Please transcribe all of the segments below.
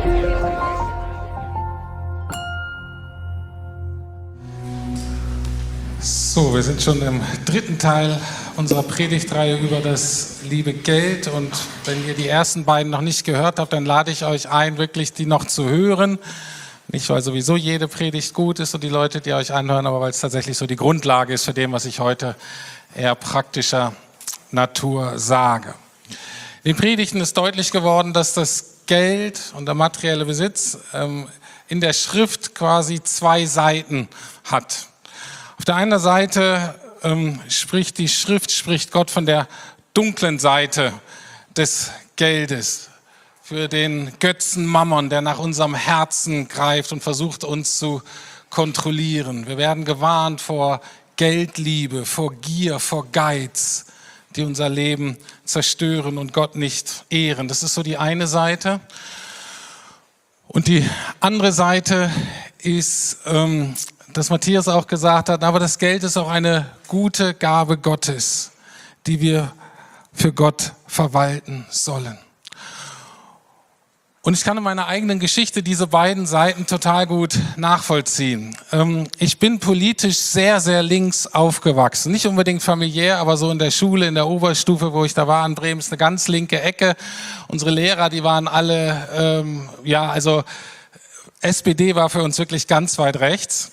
So, wir sind schon im dritten Teil unserer Predigtreihe über das liebe Geld, und wenn ihr die ersten beiden noch nicht gehört habt, dann lade ich euch ein, wirklich die noch zu hören. Nicht, weil sowieso jede Predigt gut ist und die Leute, die euch anhören, aber weil es tatsächlich so die Grundlage ist für dem, was ich heute eher praktischer Natur sage. In den Predigten ist deutlich geworden, dass das Geld und der materielle Besitz in der Schrift quasi zwei Seiten hat. Auf der einen Seite spricht die Schrift, spricht Gott von der dunklen Seite des Geldes, für den Götzen Mammon, der nach unserem Herzen greift und versucht, uns zu kontrollieren. Wir werden gewarnt vor Geldliebe, vor Gier, vor Geiz, die unser Leben zerstören und Gott nicht ehren. Das ist so die eine Seite. Und die andere Seite ist, dass Matthäus auch gesagt hat, aber das Geld ist auch eine gute Gabe Gottes, die wir für Gott verwalten sollen. Und ich kann in meiner eigenen Geschichte diese beiden Seiten total gut nachvollziehen. Ich bin politisch sehr, sehr links aufgewachsen. Nicht unbedingt familiär, aber so in der Schule, in der Oberstufe, wo ich da war in Bremen, ist eine ganz linke Ecke. Unsere Lehrer, die waren alle, also SPD war für uns wirklich ganz weit rechts.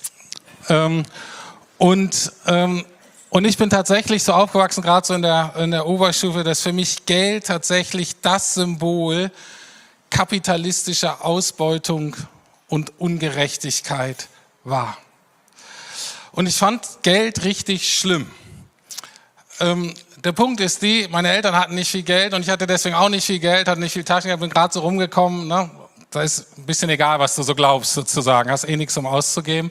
Und ich bin tatsächlich so aufgewachsen, gerade so in der Oberstufe, dass für mich Geld tatsächlich das Symbol kapitalistischer Ausbeutung und Ungerechtigkeit war. Und ich fand Geld richtig schlimm. Der Punkt ist meine Eltern hatten nicht viel Geld und ich hatte deswegen auch nicht viel Geld, hatte nicht viel Taschengeld, bin gerade so rumgekommen. Ne? Da ist ein bisschen egal, was du so glaubst sozusagen, hast eh nichts, um auszugeben.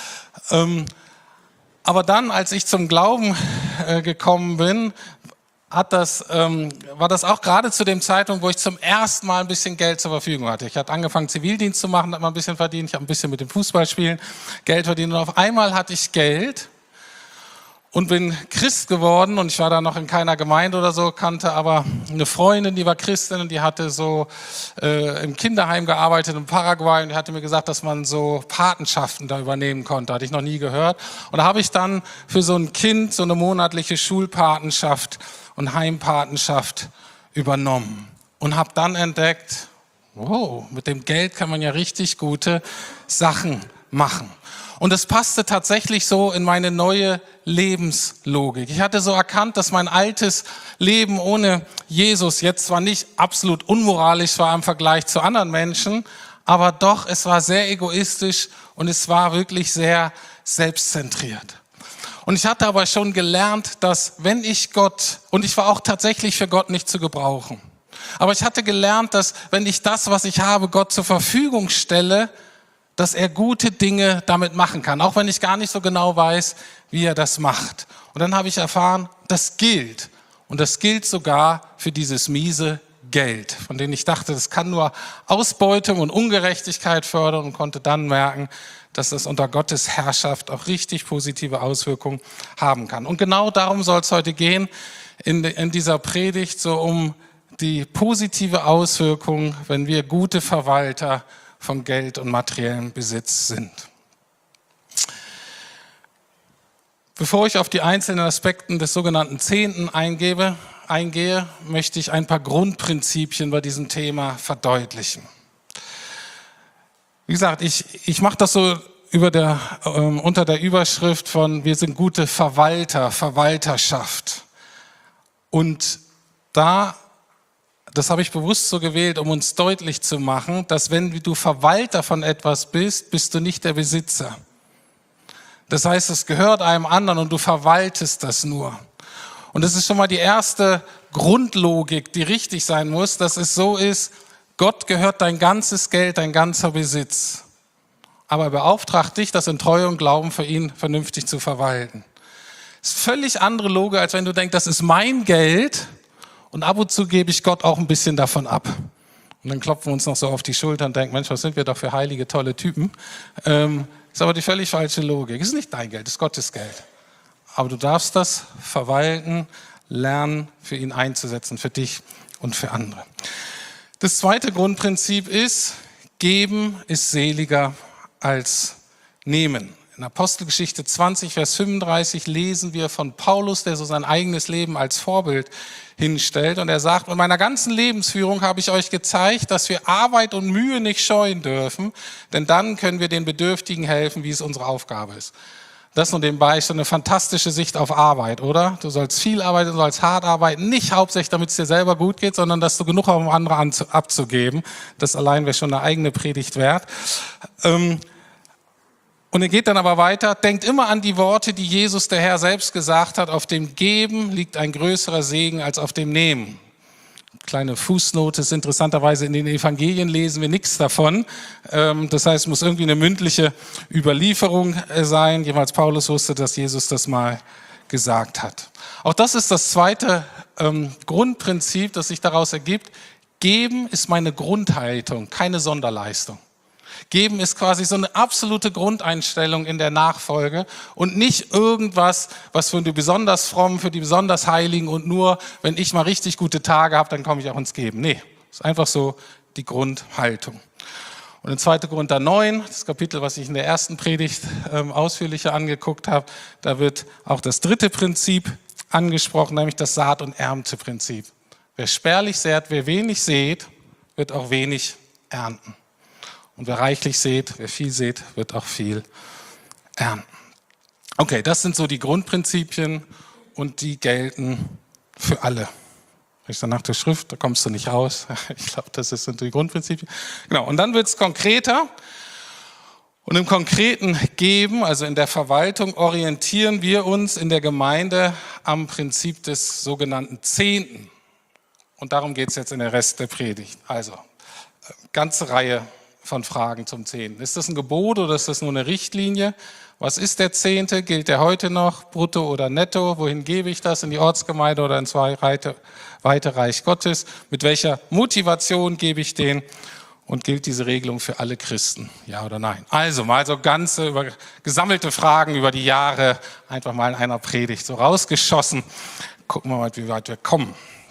Aber dann, als ich zum Glauben gekommen bin, war das auch gerade zu dem Zeitpunkt, wo ich zum ersten Mal ein bisschen Geld zur Verfügung hatte. Ich hatte angefangen, Zivildienst zu machen, habe mal ein bisschen verdient, ich habe ein bisschen mit dem Fußballspielen Geld verdient und auf einmal hatte ich Geld und bin Christ geworden, und ich war da noch in keiner Gemeinde oder so, kannte aber eine Freundin, die war Christin und die hatte so im Kinderheim gearbeitet in Paraguay, und die hatte mir gesagt, dass man so Patenschaften da übernehmen konnte, hatte ich noch nie gehört. Und da habe ich dann für so ein Kind so eine monatliche Schulpatenschaft und Heimpatenschaft übernommen und habe dann entdeckt, wow, mit dem Geld kann man ja richtig gute Sachen machen. Und es passte tatsächlich so in meine neue Lebenslogik. Ich hatte so erkannt, dass mein altes Leben ohne Jesus jetzt zwar nicht absolut unmoralisch war im Vergleich zu anderen Menschen, aber doch, es war sehr egoistisch und es war wirklich sehr selbstzentriert. Und ich hatte aber schon gelernt, dass wenn ich Gott, und ich war auch tatsächlich für Gott nicht zu gebrauchen, aber ich hatte gelernt, dass wenn ich das, was ich habe, Gott zur Verfügung stelle, dass er gute Dinge damit machen kann, auch wenn ich gar nicht so genau weiß, wie er das macht. Und dann habe ich erfahren, das gilt. Und das gilt sogar für dieses miese Geld, von dem ich dachte, das kann nur Ausbeutung und Ungerechtigkeit fördern, und konnte dann merken, dass das unter Gottes Herrschaft auch richtig positive Auswirkungen haben kann. Und genau darum soll es heute gehen in dieser Predigt, so um die positive Auswirkung, wenn wir gute Verwalter von Geld und materiellem Besitz sind. Bevor ich auf die einzelnen Aspekte des sogenannten Zehnten eingehe, möchte ich ein paar Grundprinzipien bei diesem Thema verdeutlichen. Wie gesagt, ich mache das so unter der Überschrift von wir sind gute Verwalter, Verwalterschaft. Und das habe ich bewusst so gewählt, um uns deutlich zu machen, dass wenn du Verwalter von etwas bist, bist du nicht der Besitzer. Das heißt, es gehört einem anderen und du verwaltest das nur. Und das ist schon mal die erste Grundlogik, die richtig sein muss, dass es so ist, Gott gehört dein ganzes Geld, dein ganzer Besitz. Aber er beauftragt dich, das in Treue und Glauben für ihn vernünftig zu verwalten. Das ist völlig andere Logik, als wenn du denkst, das ist mein Geld und ab und zu gebe ich Gott auch ein bisschen davon ab. Und dann klopfen wir uns noch so auf die Schulter und denken, Mensch, was sind wir doch für heilige, tolle Typen. Ist aber die völlig falsche Logik. Es ist nicht dein Geld, es ist Gottes Geld. Aber du darfst das verwalten, lernen, für ihn einzusetzen, für dich und für andere. Das zweite Grundprinzip ist, Geben ist seliger als nehmen. In Apostelgeschichte 20, Vers 35 lesen wir von Paulus, der so sein eigenes Leben als Vorbild hinstellt. Und er sagt, mit meiner ganzen Lebensführung habe ich euch gezeigt, dass wir Arbeit und Mühe nicht scheuen dürfen, denn dann können wir den Bedürftigen helfen, wie es unsere Aufgabe ist. Das nur nebenbei ist so eine fantastische Sicht auf Arbeit, oder? Du sollst viel arbeiten, du sollst hart arbeiten, nicht hauptsächlich, damit es dir selber gut geht, sondern dass du genug hast, um andere abzugeben. Das allein wäre schon eine eigene Predigt wert. Und er geht dann aber weiter, denkt immer an die Worte, die Jesus, der Herr, selbst gesagt hat, auf dem Geben liegt ein größerer Segen als auf dem Nehmen. Kleine Fußnote ist interessanterweise, in den Evangelien lesen wir nichts davon. Das heißt, es muss irgendwie eine mündliche Überlieferung sein. Jemals Paulus wusste, dass Jesus das mal gesagt hat. Auch das ist das zweite Grundprinzip, das sich daraus ergibt. Geben ist meine Grundhaltung, keine Sonderleistung. Geben ist quasi so eine absolute Grundeinstellung in der Nachfolge und nicht irgendwas, was für die besonders frommen, für die besonders Heiligen und nur, wenn ich mal richtig gute Tage habe, dann komme ich auch ins Geben. Nee, ist einfach so die Grundhaltung. Und in 2. Korinther 9, das Kapitel, was ich in der ersten Predigt ausführlicher angeguckt habe, da wird auch das dritte Prinzip angesprochen, nämlich das Saat- und Ernteprinzip. Wer spärlich sät, wer wenig sät, wird auch wenig ernten. Und wer reichlich sät, wer viel sät, wird auch viel ernten. Okay, das sind so die Grundprinzipien und die gelten für alle. Ich sage nach der Schrift, da kommst du nicht raus. Ich glaube, das sind die Grundprinzipien. Genau, und dann wird es konkreter. Und im konkreten Geben, also in der Verwaltung, orientieren wir uns in der Gemeinde am Prinzip des sogenannten Zehnten. Und darum geht es jetzt in der Rest der Predigt. Also, ganze Reihe von Fragen zum Zehnten. Ist das ein Gebot oder ist das nur eine Richtlinie? Was ist der Zehnte? Gilt der heute noch brutto oder netto? Wohin gebe ich das? In die Ortsgemeinde oder ins weite Reich Gottes? Mit welcher Motivation gebe ich den? Und gilt diese Regelung für alle Christen? Ja oder nein? Also mal so ganze gesammelte Fragen über die Jahre einfach mal in einer Predigt so rausgeschossen. Gucken wir mal, wie weit wir kommen.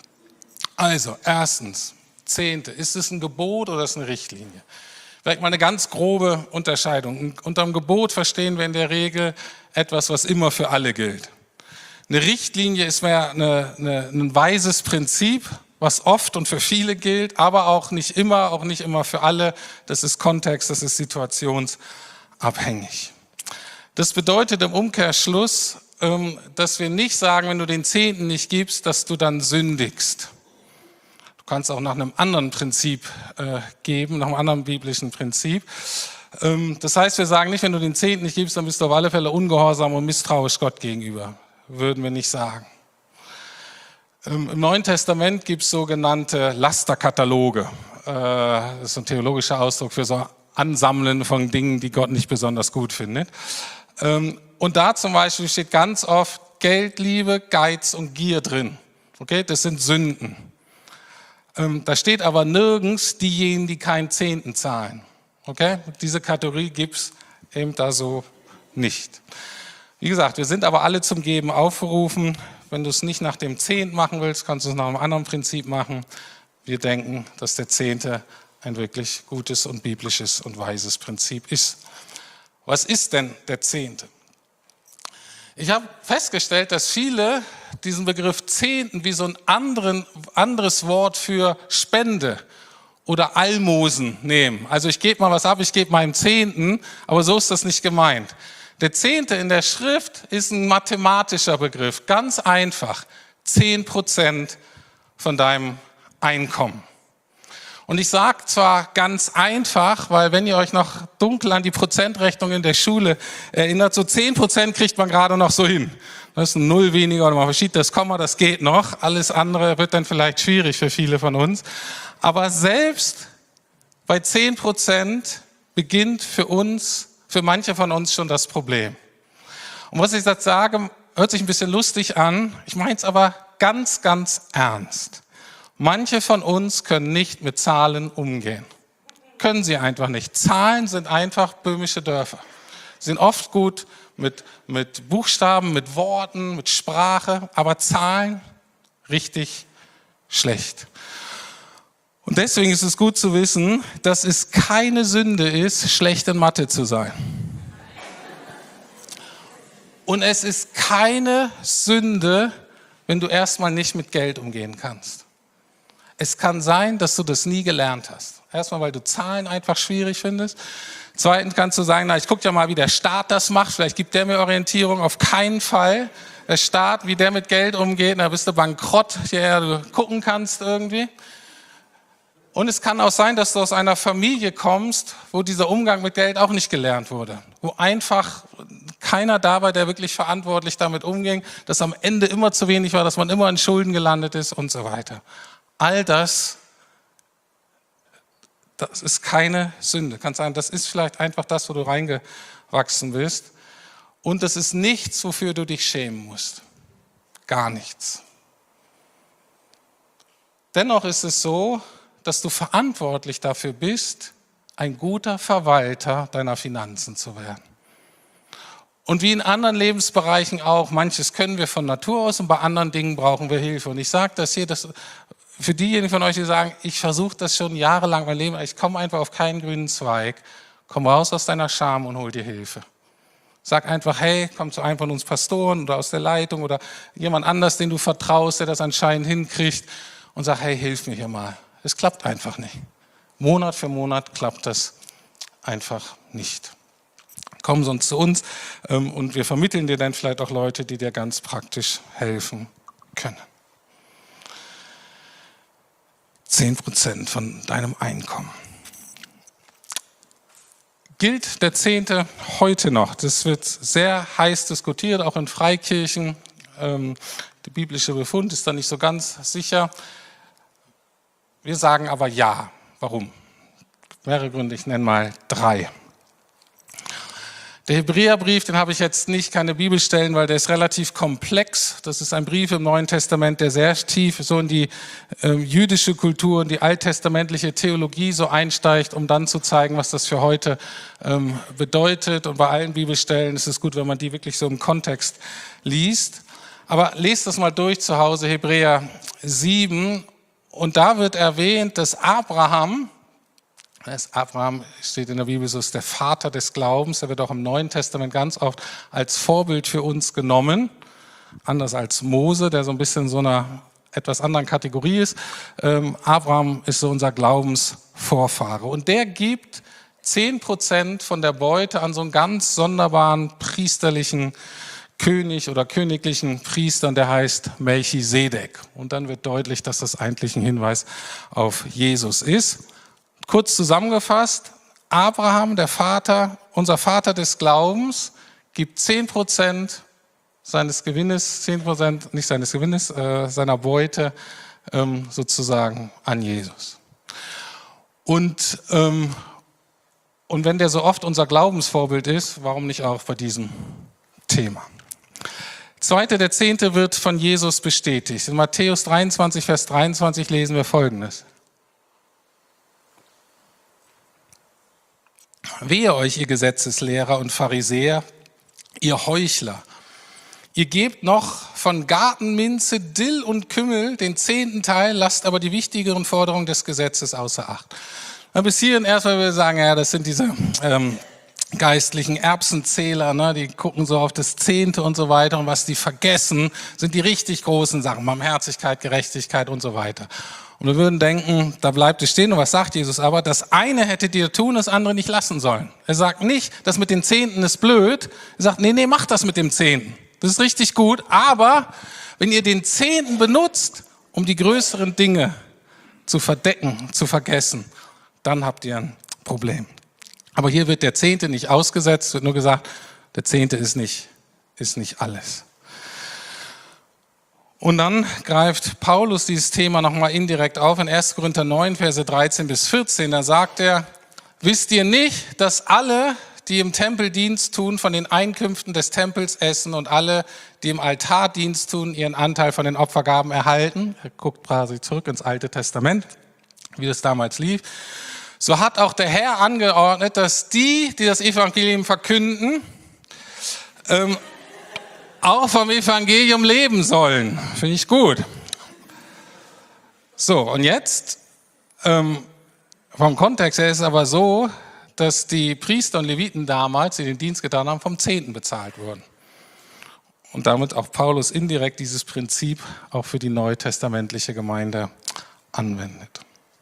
Also erstens, Zehnte. Ist es ein Gebot oder ist es eine Richtlinie? Vielleicht mal eine ganz grobe Unterscheidung. Unter dem Gebot verstehen wir in der Regel etwas, was immer für alle gilt. Eine Richtlinie ist mehr ein weises Prinzip, was oft und für viele gilt, aber auch nicht immer für alle. Das ist Kontext, das ist situationsabhängig. Das bedeutet im Umkehrschluss, dass wir nicht sagen, wenn du den Zehnten nicht gibst, dass du dann sündigst. Du kannst auch nach einem anderen Prinzip geben, nach einem anderen biblischen Prinzip. Das heißt, wir sagen nicht, wenn du den Zehnten nicht gibst, dann bist du auf alle Fälle ungehorsam und misstrauisch Gott gegenüber. Würden wir nicht sagen. Im Neuen Testament gibt es sogenannte Lasterkataloge. Das ist ein theologischer Ausdruck für so Ansammeln von Dingen, die Gott nicht besonders gut findet. Und da zum Beispiel steht ganz oft Geldliebe, Geiz und Gier drin. Okay, das sind Sünden. Da steht aber nirgends diejenigen, die keinen Zehnten zahlen. Okay, diese Kategorie gibt es eben da so nicht. Wie gesagt, wir sind aber alle zum Geben aufgerufen. Wenn du es nicht nach dem Zehnten machen willst, kannst du es nach einem anderen Prinzip machen. Wir denken, dass der Zehnte ein wirklich gutes und biblisches und weises Prinzip ist. Was ist denn der Zehnte? Ich habe festgestellt, dass viele diesen Begriff Zehnten wie so ein anderes Wort für Spende oder Almosen nehmen. Also ich gebe mal was ab, ich gebe meinen Zehnten, aber so ist das nicht gemeint. Der Zehnte in der Schrift ist ein mathematischer Begriff, ganz einfach, 10% von deinem Einkommen. Und ich sage zwar ganz einfach, weil wenn ihr euch noch dunkel an die Prozentrechnung in der Schule erinnert, so 10% kriegt man gerade noch so hin. Das ist ein Null weniger oder man verschiebt das Komma, das geht noch. Alles andere wird dann vielleicht schwierig für viele von uns. Aber selbst bei 10% beginnt für manche von uns schon das Problem. Und was ich jetzt sage, hört sich ein bisschen lustig an. Ich meine es aber ganz, ganz ernst. Manche von uns können nicht mit Zahlen umgehen. Können sie einfach nicht. Zahlen sind einfach böhmische Dörfer. Sie sind oft gut mit Buchstaben, mit Worten, mit Sprache, aber Zahlen richtig schlecht. Und deswegen ist es gut zu wissen, dass es keine Sünde ist, schlecht in Mathe zu sein. Und es ist keine Sünde, wenn du erstmal nicht mit Geld umgehen kannst. Es kann sein, dass du das nie gelernt hast. Erstmal, weil du Zahlen einfach schwierig findest. Zweitens kannst du sagen, na, ich gucke ja mal, wie der Staat das macht. Vielleicht gibt der mir Orientierung. Auf keinen Fall. Der Staat, wie der mit Geld umgeht, da bist du bankrott, hierher du gucken kannst irgendwie. Und es kann auch sein, dass du aus einer Familie kommst, wo dieser Umgang mit Geld auch nicht gelernt wurde. Wo einfach keiner da war, der wirklich verantwortlich damit umging, dass am Ende immer zu wenig war, dass man immer in Schulden gelandet ist und so weiter. All das ist keine Sünde. Kann sein, das ist vielleicht einfach das, wo du reingewachsen bist. Und das ist nichts, wofür du dich schämen musst. Gar nichts. Dennoch ist es so, dass du verantwortlich dafür bist, ein guter Verwalter deiner Finanzen zu werden. Und wie in anderen Lebensbereichen auch, manches können wir von Natur aus und bei anderen Dingen brauchen wir Hilfe. Und ich sage das hier, für diejenigen von euch, die sagen, ich versuche das schon jahrelang mein Leben, ich komme einfach auf keinen grünen Zweig, komm raus aus deiner Scham und hol dir Hilfe. Sag einfach, hey, komm zu einem von uns Pastoren oder aus der Leitung oder jemand anders, den du vertraust, der das anscheinend hinkriegt und sag, hey, hilf mir hier mal. Es klappt einfach nicht. Monat für Monat klappt das einfach nicht. Komm sonst zu uns und wir vermitteln dir dann vielleicht auch Leute, die dir ganz praktisch helfen können. 10% von deinem Einkommen. Gilt der Zehnte heute noch? Das wird sehr heiß diskutiert, auch in Freikirchen. Der biblische Befund ist da nicht so ganz sicher. Wir sagen aber ja. Warum? Mehrere Gründe, ich nenne mal 3. Der Hebräerbrief, den habe ich jetzt nicht, keine Bibelstellen, weil der ist relativ komplex. Das ist ein Brief im Neuen Testament, der sehr tief so in die jüdische Kultur und die alttestamentliche Theologie so einsteigt, um dann zu zeigen, was das für heute bedeutet. Und bei allen Bibelstellen ist es gut, wenn man die wirklich so im Kontext liest. Aber lest das mal durch zu Hause, Hebräer 7. Und da wird erwähnt, dass Abraham steht in der Bibel, so ist der Vater des Glaubens. Er wird auch im Neuen Testament ganz oft als Vorbild für uns genommen. Anders als Mose, der so ein bisschen in so einer etwas anderen Kategorie ist. Abraham ist so unser Glaubensvorfahre. Und der gibt 10% von der Beute an so einen ganz sonderbaren priesterlichen König oder königlichen Priester, der heißt Melchisedek. Und dann wird deutlich, dass das eigentlich ein Hinweis auf Jesus ist. Kurz zusammengefasst, Abraham, der Vater, unser Vater des Glaubens, gibt 10% seines Gewinnes, 10% nicht seines Gewinnes, seiner Beute sozusagen an Jesus. Und wenn der so oft unser Glaubensvorbild ist, warum nicht auch bei diesem Thema? Zweite, der Zehnte wird von Jesus bestätigt. In Matthäus 23, Vers 23 lesen wir Folgendes. Wehe euch, ihr Gesetzeslehrer und Pharisäer, ihr Heuchler. Ihr gebt noch von Gartenminze, Dill und Kümmel den 10. Teil, lasst aber die wichtigeren Forderungen des Gesetzes außer Acht. Bis hierhin erstmal würde ich sagen, ja, das sind diese geistlichen Erbsenzähler, ne, die gucken so auf das 10. und so weiter und was die vergessen, sind die richtig großen Sachen, Barmherzigkeit, Gerechtigkeit und so weiter. Und wir würden denken, da bleibt es stehen. Und was sagt Jesus aber? Das eine hättet ihr tun, das andere nicht lassen sollen. Er sagt nicht, das mit den 10. ist blöd. Er sagt, nee, macht das mit dem 10. Das ist richtig gut. Aber wenn ihr den 10. benutzt, um die größeren Dinge zu verdecken, zu vergessen, dann habt ihr ein Problem. Aber hier wird der 10. nicht ausgesetzt, wird nur gesagt, der 10. ist nicht alles. Und dann greift Paulus dieses Thema nochmal indirekt auf in 1. Korinther 9, Verse 13 bis 14. Da sagt er, wisst ihr nicht, dass alle, die im Tempel Dienst tun, von den Einkünften des Tempels essen und alle, die im Altar Dienst tun, ihren Anteil von den Opfergaben erhalten? Er guckt quasi zurück ins Alte Testament, wie das damals lief. So hat auch der Herr angeordnet, dass die das Evangelium verkünden, auch vom Evangelium leben sollen. Finde ich gut. So, und jetzt Vom Kontext her ist es aber so, dass die Priester und Leviten damals, die den Dienst getan haben, vom Zehnten bezahlt wurden. Und damit auch Paulus indirekt dieses Prinzip auch für die neutestamentliche Gemeinde anwendet.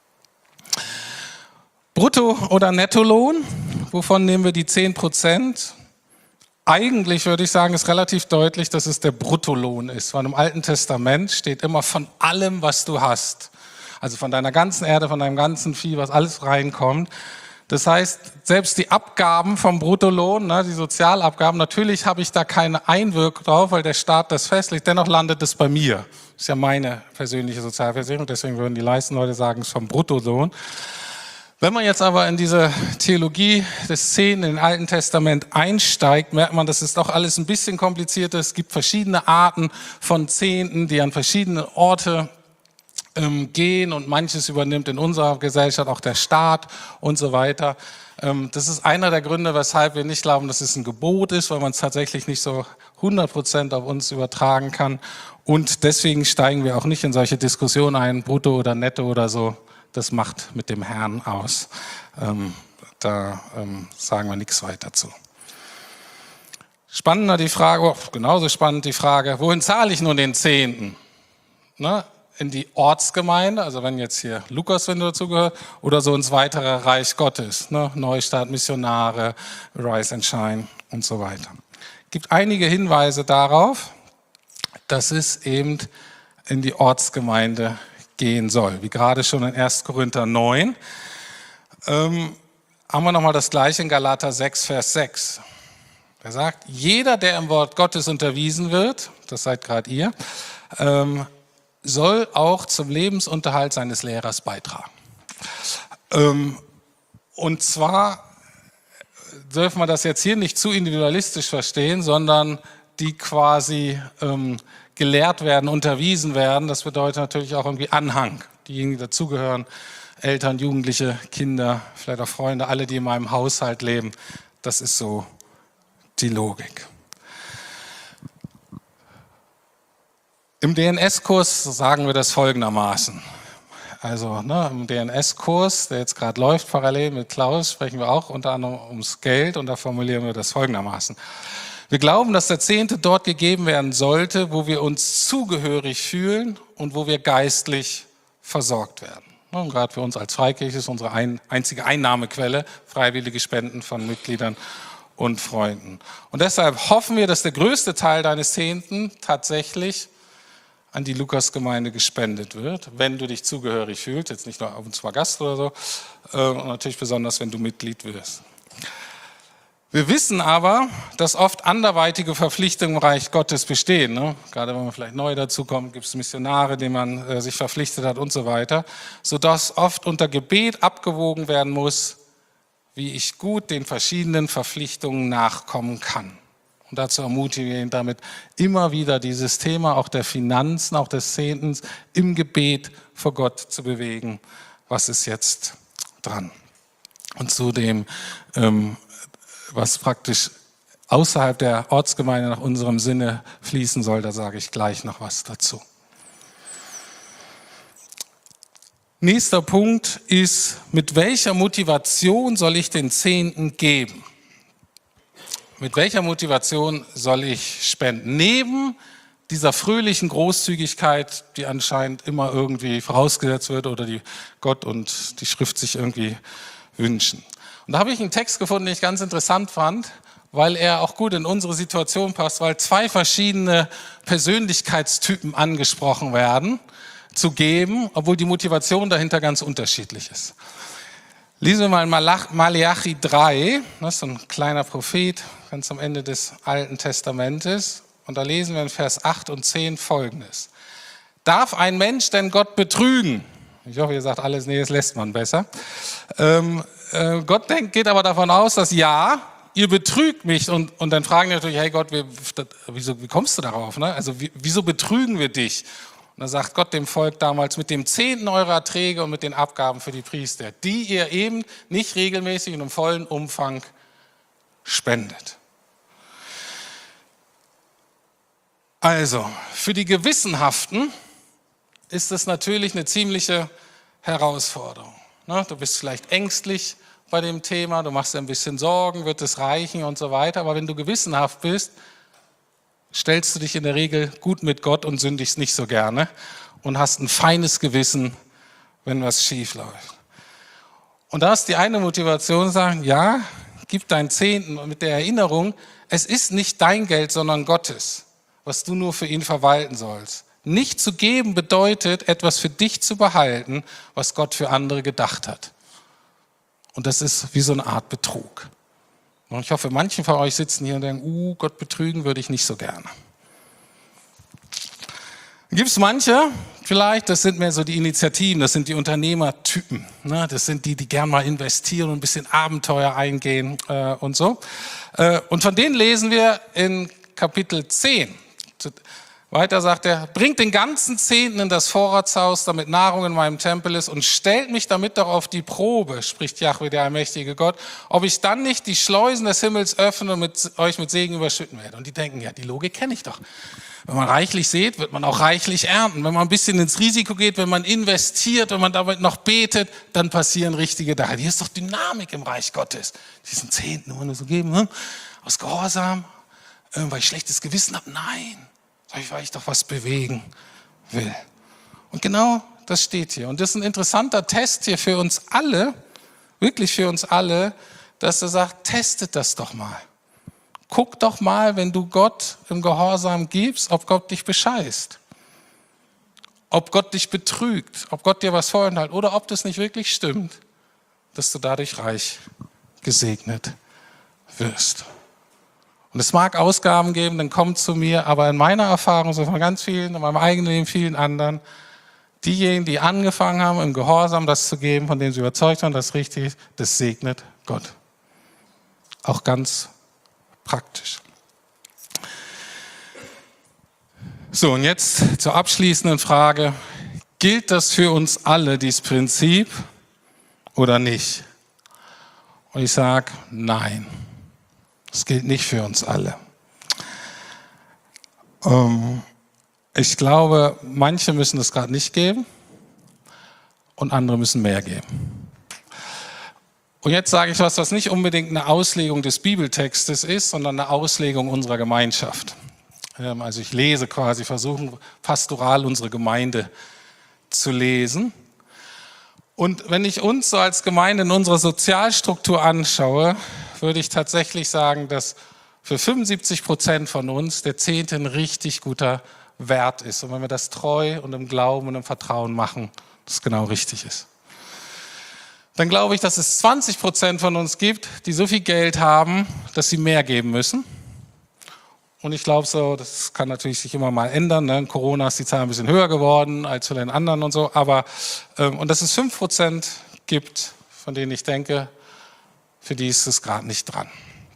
Brutto- oder Nettolohn, wovon nehmen wir die 10%? Eigentlich würde ich sagen, ist relativ deutlich, dass es der Bruttolohn ist. Weil im Alten Testament steht immer von allem, was du hast. Also von deiner ganzen Erde, von deinem ganzen Vieh, was alles reinkommt. Das heißt, selbst die Abgaben vom Bruttolohn, die Sozialabgaben, natürlich habe ich da keine Einwirkung drauf, weil der Staat das festlegt. Dennoch landet es bei mir. Das ist ja meine persönliche Sozialversicherung. Deswegen würden die meisten Leute sagen, es ist vom Bruttolohn. Wenn man jetzt aber in diese Theologie des Zehnten im Alten Testament einsteigt, merkt man, das ist doch alles ein bisschen komplizierter. Es gibt verschiedene Arten von Zehnten, die an verschiedene Orte gehen und manches übernimmt in unserer Gesellschaft auch der Staat und so weiter. Das ist einer der Gründe, weshalb wir nicht glauben, dass es ein Gebot ist, weil man es tatsächlich nicht so 100% auf uns übertragen kann. Und deswegen steigen wir auch nicht in solche Diskussionen ein, brutto oder netto oder so. Das macht mit dem Herrn aus. Da sagen wir nichts weiter zu. Spannender die Frage, genauso spannend die Frage, wohin zahle ich nun den Zehnten? In die Ortsgemeinde, also wenn jetzt hier Lukas, wenn du dazugehört, oder so ins weitere Reich Gottes, Neustadt, Missionare, Rise and Shine und so weiter. Es gibt einige Hinweise darauf, dass es eben in die Ortsgemeinde gehen soll. Wie gerade schon in 1. Korinther 9, haben wir nochmal das gleiche in Galater 6, Vers 6. Er sagt, jeder, der im Wort Gottes unterwiesen wird, das seid gerade ihr, soll auch zum Lebensunterhalt seines Lehrers beitragen. Und zwar dürfen wir das jetzt hier nicht zu individualistisch verstehen, sondern die quasi gelehrt werden, unterwiesen werden. Das bedeutet natürlich auch irgendwie Anhang. Diejenigen, die dazugehören, Eltern, Jugendliche, Kinder, vielleicht auch Freunde, alle, die in meinem Haushalt leben. Das ist so die Logik. Im DNS-Kurs sagen wir das folgendermaßen. Also im DNS-Kurs, der jetzt gerade läuft, parallel mit Klaus, sprechen wir auch unter anderem ums Geld und da formulieren wir das folgendermaßen. Wir glauben, dass der Zehnte dort gegeben werden sollte, wo wir uns zugehörig fühlen und wo wir geistlich versorgt werden. Und gerade für uns als Freikirche ist unsere einzige Einnahmequelle freiwillige Spenden von Mitgliedern und Freunden. Und deshalb hoffen wir, dass der größte Teil deines Zehnten tatsächlich an die Lukasgemeinde gespendet wird, wenn du dich zugehörig fühlst, jetzt nicht nur ab und zu mal Gast oder so, und natürlich besonders, wenn du Mitglied wirst. Wir wissen aber, dass oft anderweitige Verpflichtungen im Reich Gottes bestehen. Gerade wenn man vielleicht neu dazukommt, gibt es Missionare, denen man sich verpflichtet hat und so weiter, sodass oft unter Gebet abgewogen werden muss, wie ich gut den verschiedenen Verpflichtungen nachkommen kann. Und dazu ermutigen wir ihn damit immer wieder dieses Thema auch der Finanzen, auch des Zehntens im Gebet vor Gott zu bewegen. Was ist jetzt dran? Und zu dem, was praktisch außerhalb der Ortsgemeinde nach unserem Sinne fließen soll, da sage ich gleich noch was dazu. Nächster Punkt ist, mit welcher Motivation soll ich den Zehnten geben? Mit welcher Motivation soll ich spenden? Neben dieser fröhlichen Großzügigkeit, die anscheinend immer irgendwie vorausgesetzt wird oder die Gott und die Schrift sich irgendwie wünschen. Und da habe ich einen Text gefunden, den ich ganz interessant fand, weil er auch gut in unsere Situation passt, weil zwei verschiedene Persönlichkeitstypen angesprochen werden, zu geben, obwohl die Motivation dahinter ganz unterschiedlich ist. Lesen wir mal Maleachi 3, das ist so ein kleiner Prophet, ganz am Ende des Alten Testamentes. Und da lesen wir in Vers 8 und 10 Folgendes. Darf ein Mensch denn Gott betrügen? Ich hoffe, ihr sagt alles, nee, das lässt man besser. Gott geht aber davon aus, dass ja, ihr betrügt mich. Und dann fragen die natürlich, hey Gott, wie kommst du darauf? Ne? Also wieso betrügen wir dich? Und da sagt Gott dem Volk damals, mit dem Zehnten eurer Erträge und mit den Abgaben für die Priester, die ihr eben nicht regelmäßig und im vollen Umfang spendet. Also, für die Gewissenhaften ist es natürlich eine ziemliche Herausforderung. Ne? Du bist vielleicht ängstlich bei dem Thema, du machst dir ein bisschen Sorgen, wird es reichen und so weiter. Aber wenn du gewissenhaft bist, stellst du dich in der Regel gut mit Gott und sündigst nicht so gerne und hast ein feines Gewissen, wenn was schief läuft. Und da ist die eine Motivation, sagen, ja, gib deinen Zehnten mit der Erinnerung, es ist nicht dein Geld, sondern Gottes, was du nur für ihn verwalten sollst. Nicht zu geben bedeutet, etwas für dich zu behalten, was Gott für andere gedacht hat. Und das ist wie so eine Art Betrug. Und ich hoffe, manche von euch sitzen hier und denken, Gott betrügen würde ich nicht so gerne. Dann gibt es manche, vielleicht, das sind mehr so die Initiativen, das sind die Unternehmertypen. Ne? Das sind die, die gern mal investieren und ein bisschen Abenteuer eingehen und so. Und von denen lesen wir in Kapitel 10. Weiter sagt er, bringt den ganzen Zehnten in das Vorratshaus, damit Nahrung in meinem Tempel ist und stellt mich damit doch auf die Probe, spricht Jahwe, der allmächtige Gott, ob ich dann nicht die Schleusen des Himmels öffne und euch mit Segen überschütten werde. Und die denken, ja, die Logik kenne ich doch. Wenn man reichlich sät, wird man auch reichlich ernten. Wenn man ein bisschen ins Risiko geht, wenn man investiert, wenn man damit noch betet, dann passieren richtige Dinge. Hier ist doch Dynamik im Reich Gottes. Diesen Zehnten immer nur so geben, aus Gehorsam, weil ich schlechtes Gewissen habe. Nein. Weil ich doch was bewegen will. Und genau das steht hier. Und das ist ein interessanter Test hier für uns alle, wirklich für uns alle, dass er sagt, testet das doch mal. Guck doch mal, wenn du Gott im Gehorsam gibst, ob Gott dich bescheißt. Ob Gott dich betrügt, ob Gott dir was vorenthalten oder ob das nicht wirklich stimmt, dass du dadurch reich gesegnet wirst. Und es mag Ausgaben geben, dann kommt zu mir, aber in meiner Erfahrung, so von ganz vielen, in meinem eigenen Leben, vielen anderen, diejenigen, die angefangen haben, im Gehorsam das zu geben, von denen sie überzeugt waren, das richtig ist, das segnet Gott. Auch ganz praktisch. So, und jetzt zur abschließenden Frage. Gilt das für uns alle, dieses Prinzip, oder nicht? Und ich sage, nein. Das gilt nicht für uns alle. Ich glaube, manche müssen es gerade nicht geben und andere müssen mehr geben. Und jetzt sage ich was nicht unbedingt eine Auslegung des Bibeltextes ist, sondern eine Auslegung unserer Gemeinschaft. Also ich lese quasi, versuchen pastoral unsere Gemeinde zu lesen. Und wenn ich uns so als Gemeinde in unserer Sozialstruktur anschaue, würde ich tatsächlich sagen, dass für 75% von uns der Zehnte ein richtig guter Wert ist. Und wenn wir das treu und im Glauben und im Vertrauen machen, das genau richtig ist. Dann glaube ich, dass es 20% von uns gibt, die so viel Geld haben, dass sie mehr geben müssen. Und ich glaube so, das kann natürlich sich immer mal ändern. Ne? In Corona ist die Zahl ein bisschen höher geworden als für den anderen und so. Aber, und dass es 5% gibt, von denen ich denke, für die ist es gerade nicht dran.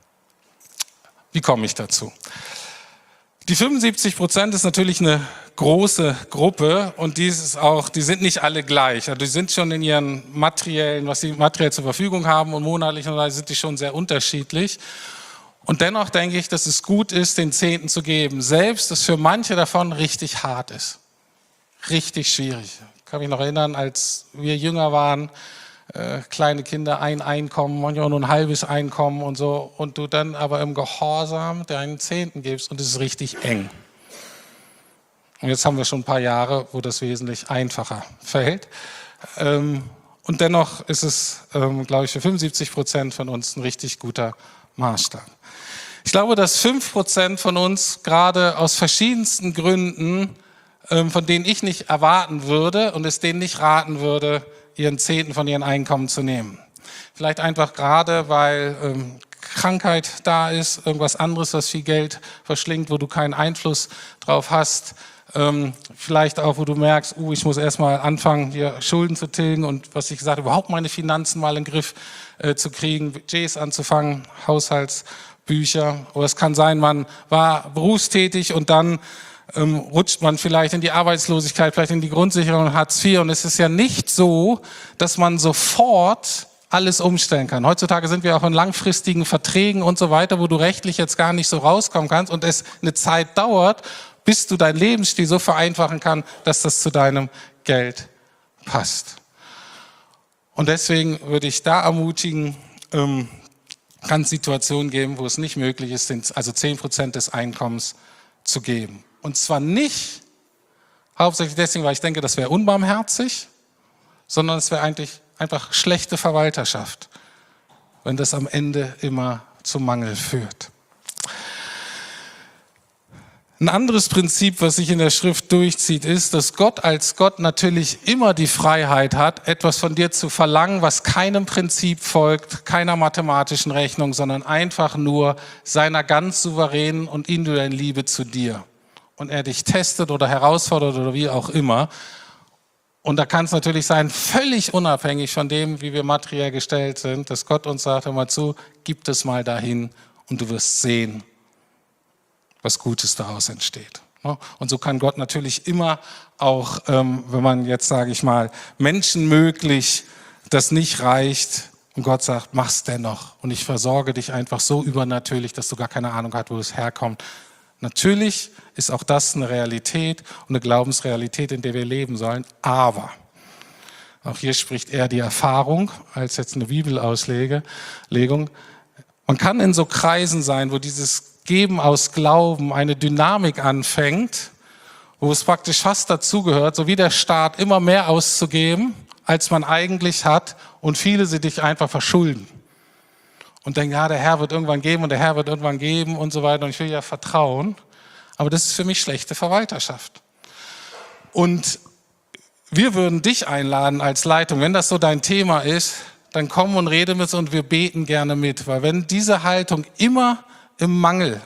Wie komme ich dazu? Die 75% ist natürlich eine große Gruppe und die sind nicht alle gleich. Also die sind schon in ihren materiellen, was sie materiell zur Verfügung haben und monatlich sind die schon sehr unterschiedlich. Und dennoch denke ich, dass es gut ist, den Zehnten zu geben, selbst dass für manche davon richtig hart ist. Richtig schwierig. Ich kann mich noch erinnern, als wir jünger waren, kleine Kinder, ein Einkommen, manchmal nur ein halbes Einkommen und so, und du dann aber im Gehorsam deinen Zehnten gibst und es ist richtig eng. Und jetzt haben wir schon ein paar Jahre, wo das wesentlich einfacher fällt. Und dennoch ist es, glaube ich, für 75% von uns ein richtig guter Maßstab. Ich glaube, dass 5% von uns gerade aus verschiedensten Gründen, von denen ich nicht erwarten würde und es denen nicht raten würde, ihren Zehnten von ihren Einkommen zu nehmen. Vielleicht einfach gerade, weil Krankheit da ist, irgendwas anderes, was viel Geld verschlingt, wo du keinen Einfluss drauf hast. Vielleicht auch, wo du merkst, ich muss erstmal anfangen, hier Schulden zu tilgen und was ich gesagt habe, überhaupt meine Finanzen mal in den Griff zu kriegen, Budgets anzufangen, Haushaltsbücher. Oder es kann sein, man war berufstätig und dann rutscht man vielleicht in die Arbeitslosigkeit, vielleicht in die Grundsicherung Hartz IV. Und es ist ja nicht so, dass man sofort alles umstellen kann. Heutzutage sind wir auch in langfristigen Verträgen und so weiter, wo du rechtlich jetzt gar nicht so rauskommen kannst und es eine Zeit dauert, bis du deinen Lebensstil so vereinfachen kannst, dass das zu deinem Geld passt. Und deswegen würde ich da ermutigen, kann es Situationen geben, wo es nicht möglich ist, also 10% des Einkommens zu geben. Und zwar nicht hauptsächlich deswegen, weil ich denke, das wäre unbarmherzig, sondern es wäre eigentlich einfach schlechte Verwalterschaft, wenn das am Ende immer zum Mangel führt. Ein anderes Prinzip, was sich in der Schrift durchzieht, ist, dass Gott als Gott natürlich immer die Freiheit hat, etwas von dir zu verlangen, was keinem Prinzip folgt, keiner mathematischen Rechnung, sondern einfach nur seiner ganz souveränen und individuellen Liebe zu dir. Und er dich testet oder herausfordert oder wie auch immer. Und da kann es natürlich sein, völlig unabhängig von dem, wie wir materiell gestellt sind, dass Gott uns sagt, hör mal zu, gib es mal dahin und du wirst sehen, was Gutes daraus entsteht. Und so kann Gott natürlich immer auch, wenn man jetzt, sage ich mal, menschenmöglich das nicht reicht und Gott sagt, mach's dennoch und ich versorge dich einfach so übernatürlich, dass du gar keine Ahnung hast, wo es herkommt. Natürlich ist auch das eine Realität und eine Glaubensrealität, in der wir leben sollen, aber auch hier spricht eher die Erfahrung als jetzt eine Bibelauslegung. Man kann in so Kreisen sein, wo dieses Geben aus Glauben eine Dynamik anfängt, wo es praktisch fast dazugehört, so wie der Staat immer mehr auszugeben, als man eigentlich hat und viele sie dich einfach verschulden. Und denken, ja, der Herr wird irgendwann geben und der Herr wird irgendwann geben und so weiter und ich will ja vertrauen. Aber das ist für mich schlechte Verwalterschaft. Und wir würden dich einladen als Leitung, wenn das so dein Thema ist, dann komm und rede mit uns und wir beten gerne mit. Weil wenn diese Haltung immer im Mangel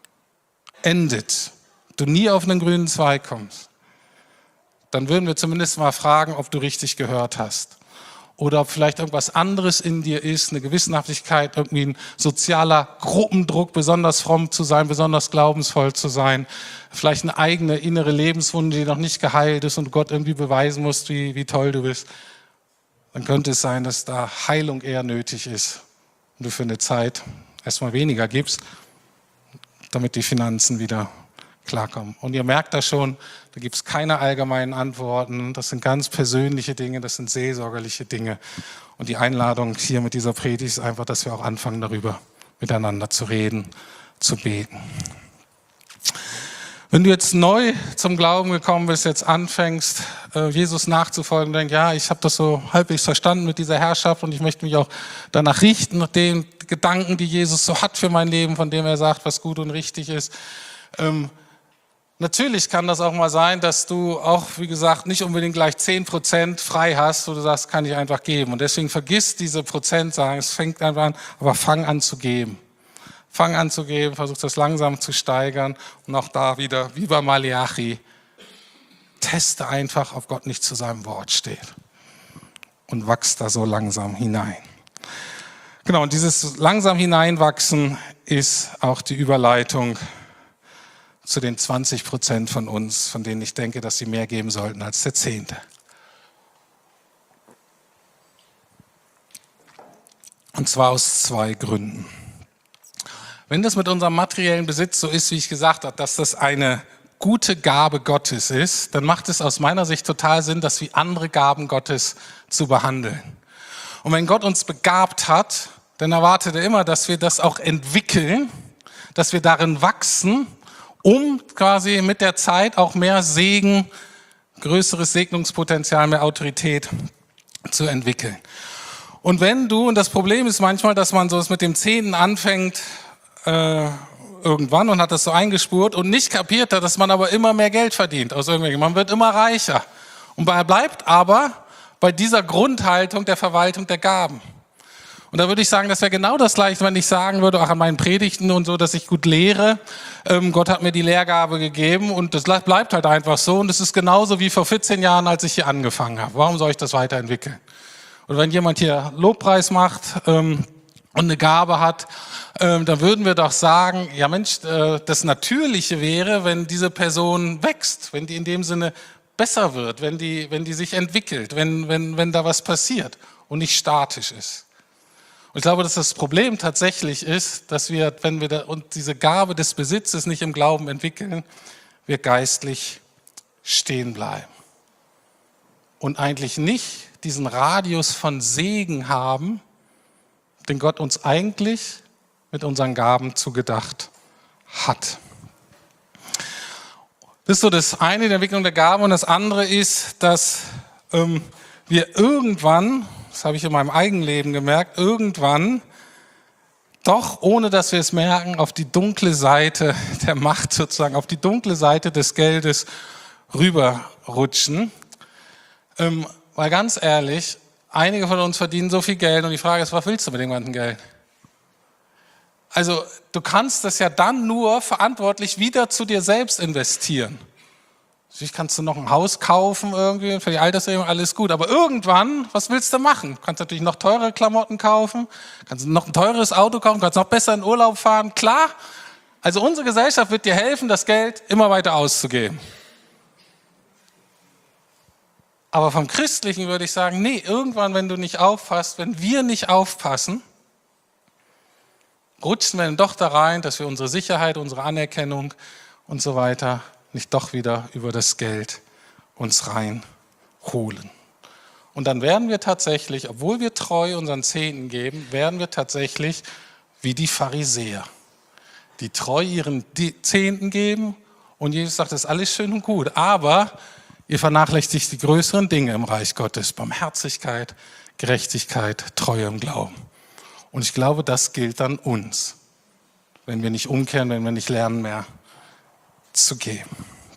endet, du nie auf einen grünen Zweig kommst, dann würden wir zumindest mal fragen, ob du richtig gehört hast. Oder ob vielleicht irgendwas anderes in dir ist, eine Gewissenhaftigkeit, irgendwie ein sozialer Gruppendruck, besonders fromm zu sein, besonders glaubensvoll zu sein. Vielleicht eine eigene innere Lebenswunde, die noch nicht geheilt ist und du Gott irgendwie beweisen musst, wie toll du bist. Dann könnte es sein, dass da Heilung eher nötig ist und du für eine Zeit erstmal weniger gibst, damit die Finanzen wieder klarkommen. Und ihr merkt das schon, da gibt es keine allgemeinen Antworten. Das sind ganz persönliche Dinge, das sind seelsorgerliche Dinge. Und die Einladung hier mit dieser Predigt ist einfach, dass wir auch anfangen, darüber miteinander zu reden, zu beten. Wenn du jetzt neu zum Glauben gekommen bist, jetzt anfängst, Jesus nachzufolgen, denkst, ja, ich habe das so halbwegs verstanden mit dieser Herrschaft und ich möchte mich auch danach richten, nach den Gedanken, die Jesus so hat für mein Leben, von dem er sagt, was gut und richtig ist. Natürlich kann das auch mal sein, dass du auch, wie gesagt, nicht unbedingt gleich 10% frei hast, wo du sagst, kann ich einfach geben. Und deswegen vergiss diese Prozent sagen, es fängt einfach an, aber fang an zu geben. Fang an zu geben, versuch das langsam zu steigern und auch da wieder, wie bei Maleachi, teste einfach, ob Gott nicht zu seinem Wort steht und wachst da so langsam hinein. Genau, und dieses langsam hineinwachsen ist auch die Überleitung zu den 20% von uns, von denen ich denke, dass sie mehr geben sollten als der 10. Und zwar aus 2 Gründen. Wenn das mit unserem materiellen Besitz so ist, wie ich gesagt habe, dass das eine gute Gabe Gottes ist, dann macht es aus meiner Sicht total Sinn, das wie andere Gaben Gottes zu behandeln. Und wenn Gott uns begabt hat, dann erwartet er immer, dass wir das auch entwickeln, dass wir darin wachsen, um quasi mit der Zeit auch mehr Segen, größeres Segnungspotenzial, mehr Autorität zu entwickeln. Und wenn du, und das Problem ist manchmal, dass man so mit dem 10. anfängt irgendwann und hat das so eingespurt und nicht kapiert hat, dass man aber immer mehr Geld verdient aus irgendwelchen. Man wird immer reicher. Und bleibt aber bei dieser Grundhaltung der Verwaltung der Gaben. Und da würde ich sagen, das wäre genau das Gleiche, wenn ich sagen würde, auch an meinen Predigten und so, dass ich gut lehre. Gott hat mir die Lehrgabe gegeben und das bleibt halt einfach so. Und es ist genauso wie vor 14 Jahren, als ich hier angefangen habe. Warum soll ich das weiterentwickeln? Und wenn jemand hier Lobpreis macht und eine Gabe hat, dann würden wir doch sagen, ja Mensch, das Natürliche wäre, wenn diese Person wächst, wenn die in dem Sinne besser wird, wenn die sich entwickelt, wenn da was passiert und nicht statisch ist. Und ich glaube, dass das Problem tatsächlich ist, dass wir, wenn wir uns diese Gabe des Besitzes nicht im Glauben entwickeln, wir geistlich stehen bleiben. und eigentlich nicht diesen Radius von Segen haben, den Gott uns eigentlich mit unseren Gaben zugedacht hat. Das ist so das eine, die Entwicklung der Gaben. Und das andere ist, dass wir irgendwann, das habe ich in meinem eigenen Leben gemerkt, irgendwann doch, ohne dass wir es merken, auf die dunkle Seite der Macht sozusagen, auf die dunkle Seite des Geldes rüberrutschen. Weil ganz ehrlich, einige von uns verdienen so viel Geld und die Frage ist, was willst du mit dem ganzen Geld? Also du kannst das ja dann nur verantwortlich wieder zu dir selbst investieren. Natürlich kannst du noch ein Haus kaufen irgendwie für die Altersregelung, alles gut. Aber irgendwann, was willst du machen? Du kannst natürlich noch teure Klamotten kaufen, kannst noch ein teures Auto kaufen, kannst noch besser in Urlaub fahren. Klar, also unsere Gesellschaft wird dir helfen, das Geld immer weiter auszugeben. Aber vom Christlichen würde ich sagen, nee, irgendwann, wenn du nicht aufpasst, wenn wir nicht aufpassen, rutschen wir dann doch da rein, dass wir unsere Sicherheit, unsere Anerkennung und so weiter nicht doch wieder über das Geld uns reinholen. Und dann werden wir tatsächlich, obwohl wir treu unseren Zehnten geben, werden wir tatsächlich wie die Pharisäer, die treu ihren Zehnten geben und Jesus sagt, das ist alles schön und gut, aber ihr vernachlässigt die größeren Dinge im Reich Gottes, Barmherzigkeit, Gerechtigkeit, Treue im Glauben. Und ich glaube, das gilt dann uns, wenn wir nicht umkehren, wenn wir nicht lernen mehr zu geben.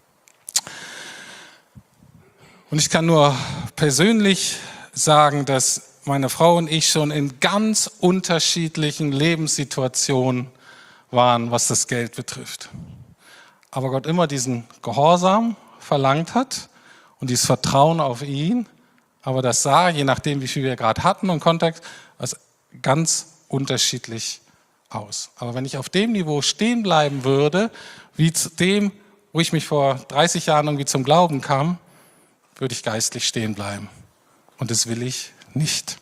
Und ich kann nur persönlich sagen, dass meine Frau und ich schon in ganz unterschiedlichen Lebenssituationen waren, was das Geld betrifft. Aber Gott immer diesen Gehorsam verlangt hat und dieses Vertrauen auf ihn, aber das sah, je nachdem wie viel wir gerade hatten und Kontakt, was ganz unterschiedlich aus. Aber wenn ich auf dem Niveau stehen bleiben würde, wie zu dem, wo ich mich vor 30 Jahren irgendwie zum Glauben kam, würde ich geistlich stehen bleiben. Und das will ich nicht.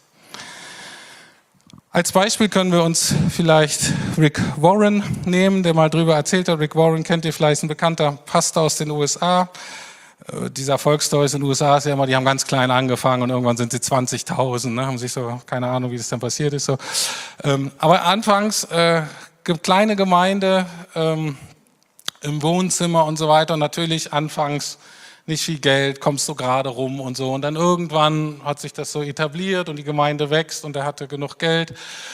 Als Beispiel können wir uns vielleicht Rick Warren nehmen, der mal drüber erzählt hat. Rick Warren kennt ihr vielleicht, ein bekannter Pastor aus den USA. Diese Erfolgsstories in den USA ist ja immer, die haben ganz klein angefangen und irgendwann sind sie 20.000, ne, haben sich so, keine Ahnung, wie das dann passiert ist. So. Aber anfangs kleine Gemeinde im Wohnzimmer und so weiter. Und natürlich anfangs nicht viel Geld, kommst du gerade rum und so. Und dann irgendwann hat sich das so etabliert und die Gemeinde wächst und er hatte genug Geld.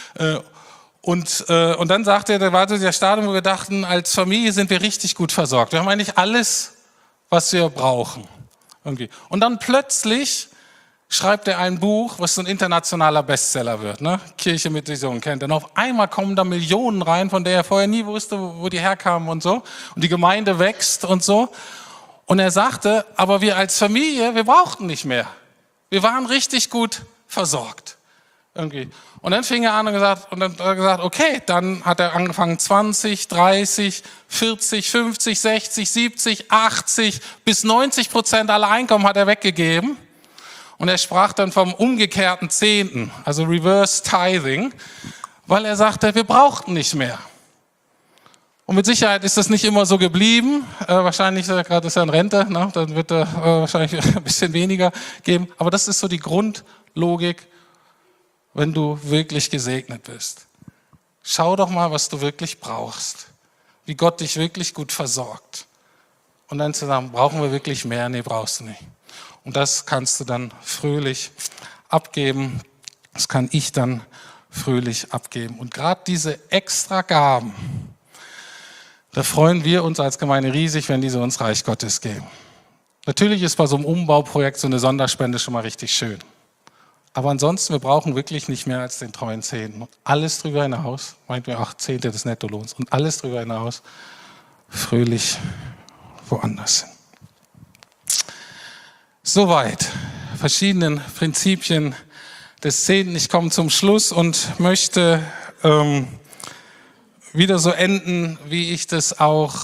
Und dann sagte er, da war so der Stadium, wo wir dachten, als Familie sind wir richtig gut versorgt. Wir haben eigentlich alles, was wir brauchen. Irgendwie. Und dann plötzlich schreibt er ein Buch, was so ein internationaler Bestseller wird. Ne? Kirche mit Vision kennt er. Und auf einmal kommen da Millionen rein, von der er vorher nie wusste, wo die herkamen und so. Und die Gemeinde wächst und so. Und er sagte, aber wir als Familie, wir brauchten nicht mehr. Wir waren richtig gut versorgt. Irgendwie. Und dann fing er an und hat gesagt, okay, dann hat er angefangen 20, 30, 40, 50, 60, 70, 80 bis 90% aller Einkommen hat er weggegeben. Und er sprach dann vom umgekehrten Zehnten, also Reverse Tithing, weil er sagte, wir brauchten nicht mehr. Und mit Sicherheit ist das nicht immer so geblieben. Wahrscheinlich, gerade ist er in Rente, ne? Dann wird er wahrscheinlich ein bisschen weniger geben. Aber das ist so die Grundlogik, wenn du wirklich gesegnet bist. Schau doch mal, was du wirklich brauchst. Wie Gott dich wirklich gut versorgt. Und dann zu sagen, brauchen wir wirklich mehr? Nee, brauchst du nicht. Und das kannst du dann fröhlich abgeben. Das kann ich dann fröhlich abgeben. Und gerade diese extra Gaben, da freuen wir uns als Gemeinde riesig, wenn diese uns Reich Gottes geben. Natürlich ist bei so einem Umbauprojekt so eine Sonderspende schon mal richtig schön. Aber ansonsten, wir brauchen wirklich nicht mehr als den treuen Zehnten. Und alles drüber hinaus, meint mir 8 Zehnte des Nettolohns, und alles drüber hinaus fröhlich woanders hin. Soweit verschiedenen Prinzipien des Zehnten. Ich komme zum Schluss und möchte wieder so enden, wie ich das auch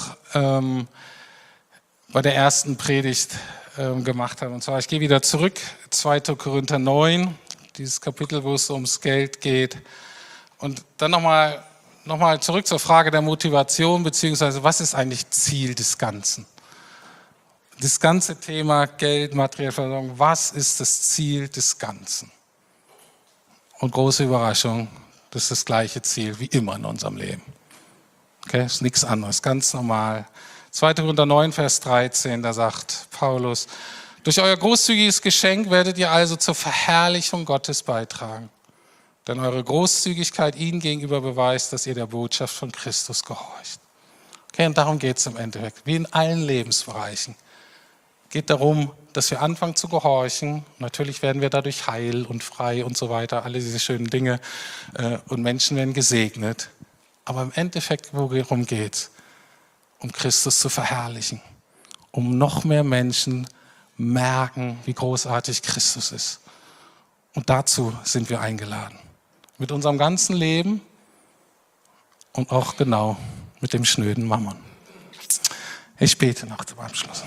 bei der ersten Predigt gemacht habe. Und zwar, ich gehe wieder zurück, 2. Korinther 9, dieses Kapitel, wo es ums Geld geht. Und dann nochmal zurück zur Frage der Motivation, beziehungsweise was ist eigentlich Ziel des Ganzen? Das ganze Thema Geld, materielle Versorgung, was ist das Ziel des Ganzen? Und große Überraschung, das ist das gleiche Ziel wie immer in unserem Leben. Okay, ist nichts anderes, ganz normal. 2. Korinther 9, Vers 13, da sagt Paulus, durch euer großzügiges Geschenk werdet ihr also zur Verherrlichung Gottes beitragen. Denn eure Großzügigkeit ihnen gegenüber beweist, dass ihr der Botschaft von Christus gehorcht. Okay, und darum geht es im Endeffekt, wie in allen Lebensbereichen. Es geht darum, dass wir anfangen zu gehorchen. Natürlich werden wir dadurch heil und frei und so weiter, alle diese schönen Dinge. Und Menschen werden gesegnet. Aber im Endeffekt, worum geht es? Um Christus zu verherrlichen. Um noch mehr Menschen merken, wie großartig Christus ist. Und dazu sind wir eingeladen. Mit unserem ganzen Leben und auch genau mit dem schnöden Mammon. Ich bete noch zum Abschluss.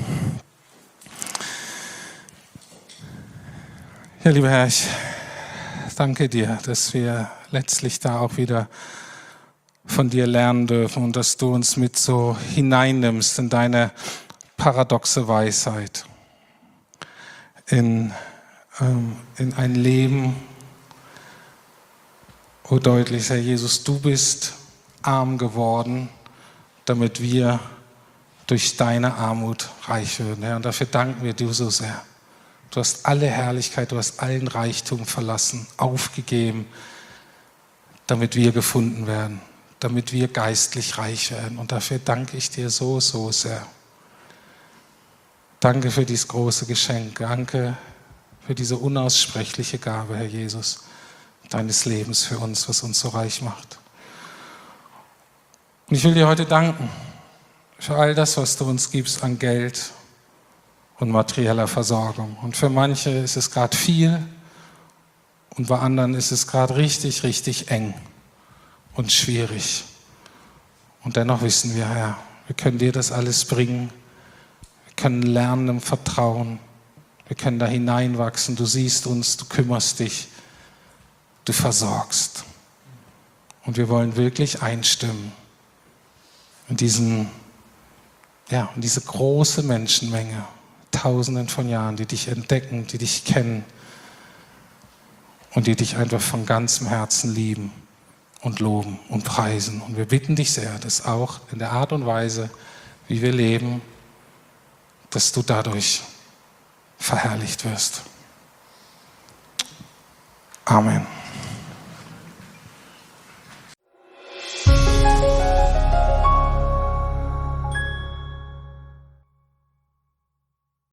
Ja, lieber Herr, ich danke dir, dass wir letztlich da auch wieder von dir lernen dürfen und dass du uns mit so hineinnimmst in deine paradoxe Weisheit, in ein Leben, oh deutlich, Herr Jesus, du bist arm geworden, damit wir durch deine Armut reich würden, Herr. Und dafür danken wir dir so sehr. Du hast alle Herrlichkeit, du hast allen Reichtum verlassen, aufgegeben, damit wir gefunden werden, damit wir geistlich reich werden. Und dafür danke ich dir so, so sehr. Danke für dieses große Geschenk. Danke für diese unaussprechliche Gabe, Herr Jesus, deines Lebens für uns, was uns so reich macht. Und ich will dir heute danken für all das, was du uns gibst an Geld und materieller Versorgung. Und für manche ist es gerade viel und bei anderen ist es gerade richtig, richtig eng und schwierig. Und dennoch wissen wir, Herr, wir können dir das alles bringen. Wir können lernen im Vertrauen. Wir können da hineinwachsen. Du siehst uns, du kümmerst dich, du versorgst. Und wir wollen wirklich einstimmen in diese große Menschenmenge, Tausenden von Jahren, die dich entdecken, die dich kennen und die dich einfach von ganzem Herzen lieben und loben und preisen. Und wir bitten dich sehr, dass auch in der Art und Weise, wie wir leben, dass du dadurch verherrlicht wirst. Amen.